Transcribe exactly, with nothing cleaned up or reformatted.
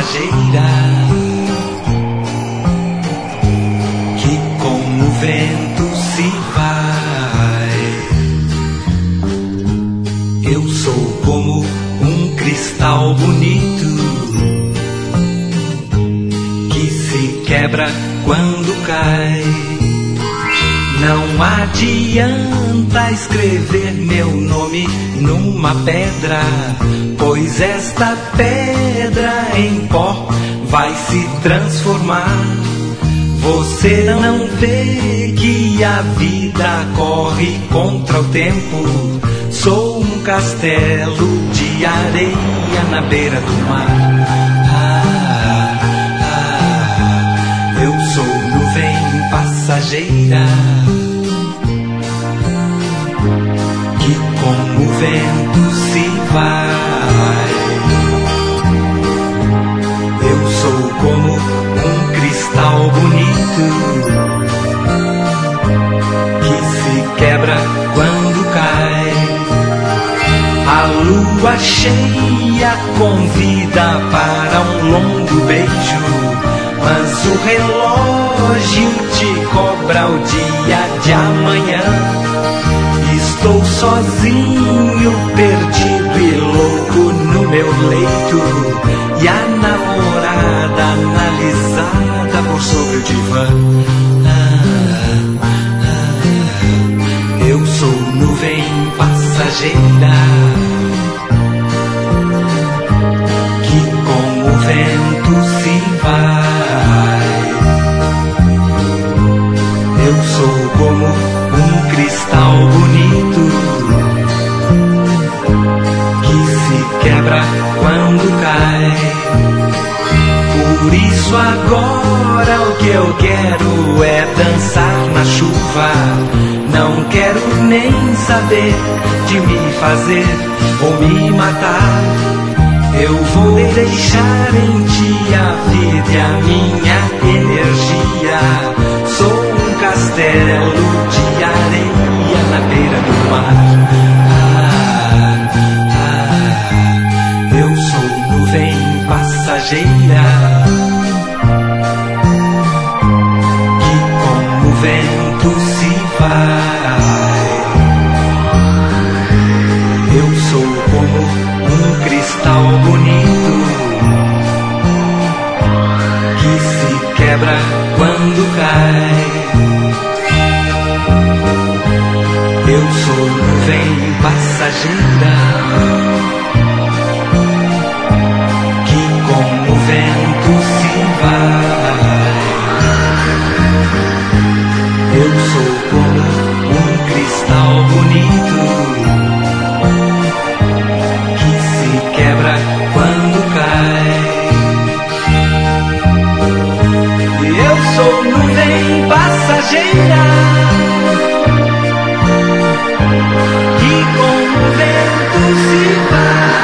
passageira que com o vento se vai. Eu sou como um cristal bonito que se quebra quando cai. Não adianta escrever meu nome numa pedra, pois esta pedra em pó vai se transformar. Você não vê que a vida corre contra o tempo. Sou um castelo de areia na beira do mar. Ah, ah, eu sou nuvem passageira que com o vento se vai. Eu sou como um cristal bonito que se quebra quando cai. A lua cheia convida para um longo beijo, mas o relógio te cobra o dia de amanhã. Estou sozinho, perdido e louco no meu leito, e a namorada analisada por sobre o divã. Ah, ah, eu sou nuvem passageira que com o vento se vai. Eu sou como um cristal bonito que se quebra quando cai. Por isso agora o que eu quero é dançar na chuva. Não quero nem saber de me fazer ou me matar. Eu vou deixar em ti a vida e a minha energia. Sou um castelo de areia na beira do mar. Ah, ah, eu sou nuvem passageira que com o vento se vai. Eu sou como um cristal bonito que se quebra quando cai. Eu sou nuvem passageira que com o vento se vai. Eu sou como um cristal bonito que se quebra quando cai. Eu sou nuvem passageira que com o vento se vai.